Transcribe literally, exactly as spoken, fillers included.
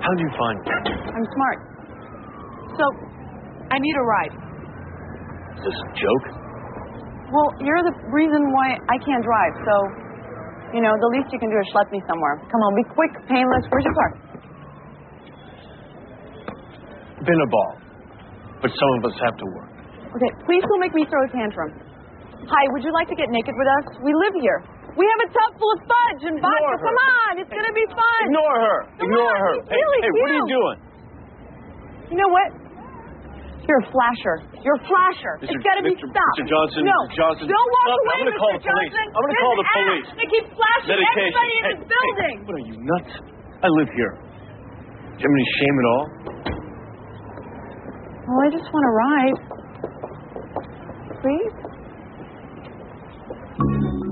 How did you find me? I'm smart. So, I need a ride. Is this a joke? Well, you're the reason why I can't drive, so, you know, the least you can do is schlep me somewhere. Come on, be quick, painless. Where's your car? Been a ball. But some of us have to work. Okay, please don't make me throw a tantrum. Hi, would you like to get naked with us? We live here. We have a tub full of fudge and vodka. Ignore her. Come on, it's going to be fun. Ignore her. Come Ignore on, her. it's Hey, really hey, what are you cute. doing? You know what? You're a flasher. You're a flasher. Mister It's got to be Mister stopped. Mister Johnson, No. Mister Johnson. Don't walk Stop. away, I'm gonna call the Mister police. Johnson. I'm gonna call the There's an police. ass that keeps flashing Medication. everybody in Hey, this building. Hey, what are you, nuts? I live here. Do you have any shame at all? Well, I just want to ride. Please?